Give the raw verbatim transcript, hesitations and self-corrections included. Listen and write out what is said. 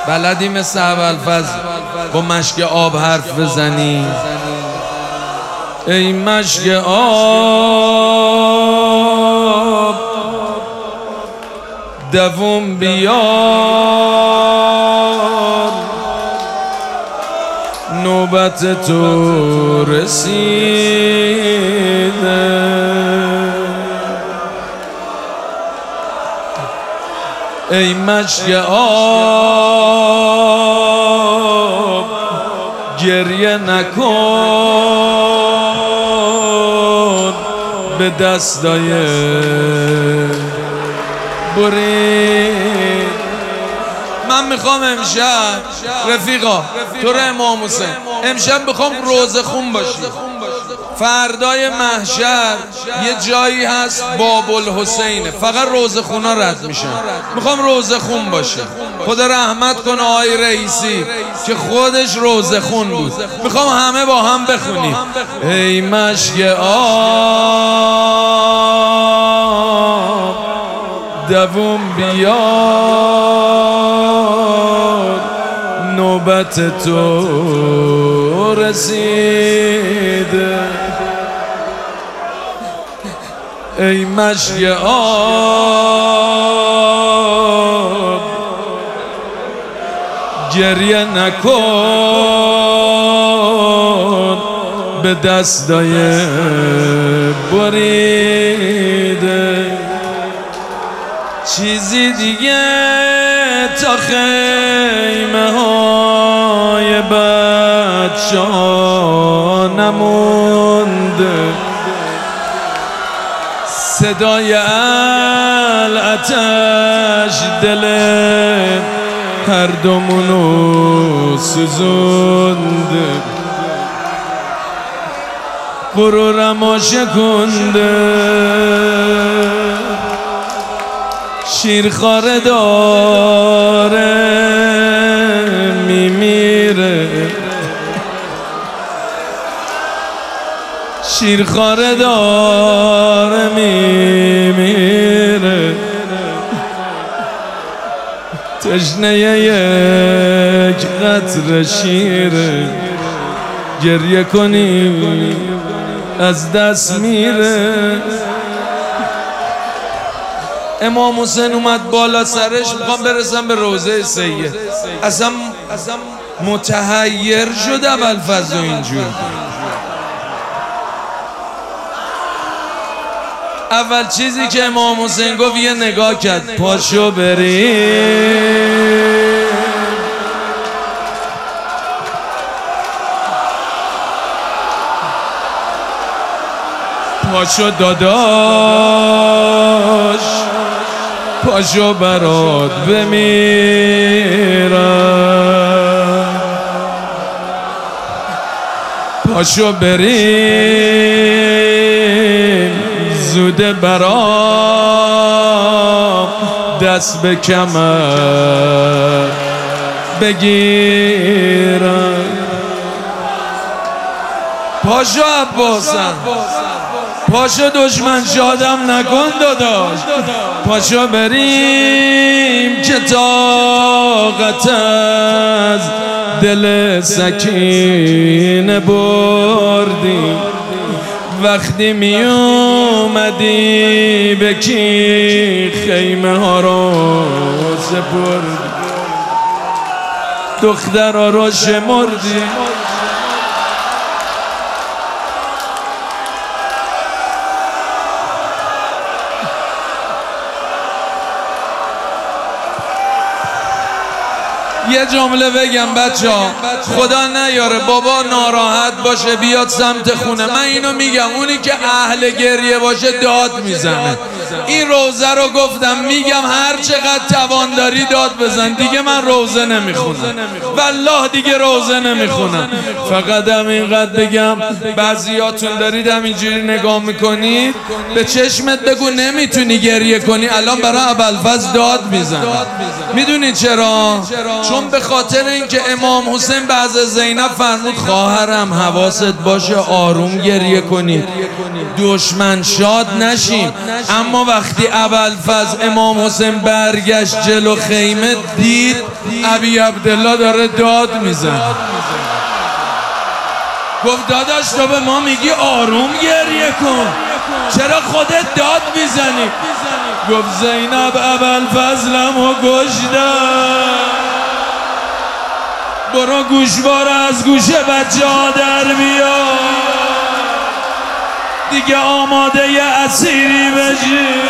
بلدی مثل ابوالفضل با مشک آب حرف بزنی؟ ای مشک آب دوم بیار، نوبت تو رسیده. ای مشک آب گریه نکن، به دستای برید. من میخوام امشب رفیقا تو رو امام حسین امشب میخوام روزه خون باشی. فردای محشر یه جایی هست باب الحسینه، فقط روزه خونا رد میشن. میخوام روزه خون باشه. خدا رحمت کنه آقای رئیسی که خودش روزه خون بود. میخوام همه با هم بخونیم. ای مشک آب دوم بیار، نوبت تو رسیده. ای مشک آب گریه نکن، به دستای بریده. چیزی دیگه تا خیمه های بچه‌ها نمونده، صدای الاتش دل هر دومونو سوزونده، غرورمو شکنده. شیرخواره داره میمیره، شیرخواره داره میمیره. تشنه یک قطره شیره، گریه کنی از دست میره. امام حسین اومد بالا سرش، میخوام برسم به روضه سید. اصلا متحیر شد ابوالفضل اینجور. اول چیزی که امام حسین گفت یه نگاه کرد، پاشو بریم. پاشو داداش، پاشو برات بمیرم، پاشو بریم زوده برام دست به کمر بگیرم. پاشو عباسم، پاشو دشمن شادم نکن داداش، پاشو بریم که طاقت از دل سکینه بردیم. وقتی می اومدی به کی خیمه ها رو سپردی، دخترها رو شمردی. یه جمله بگم بچه ها، خدا نیاره بابا ناراحت باشه بیاد سمت خونه. من اینو میگم، اونی که اهل گریه باشه داد میزنه. این روزه رو گفتم، میگم هر چقدر توان داری داد بزن. دیگه من روزه نمیخونم، والله دیگه روزه نمیخونم. فقط هم اینقدر بگم، بعضیاتون دارید همینجوری نگاه میکنید، به چشمت بگو نمیتونی گریه کنی. الان برای ابوالفضل داد میزن. میدونی چرا؟ چون به خاطر اینکه امام حسین بعد از زینب فرمود خواهرم حواست باشه آروم گریه کنید، دشمن شاد نشیم. اما اما وقتی ابوالفضل امام حسین برگشت جلو خیمه دید ابی عبدالله داره داد میزن. گفت داداش تو به ما میگی آروم گریه کن، چرا خودت داد میزنی؟ گفت زینب ابوالفضلمو کشتن، برو گوشوار از گوش بچه ها در بیار، دیگه آماده ی اسیری بشی.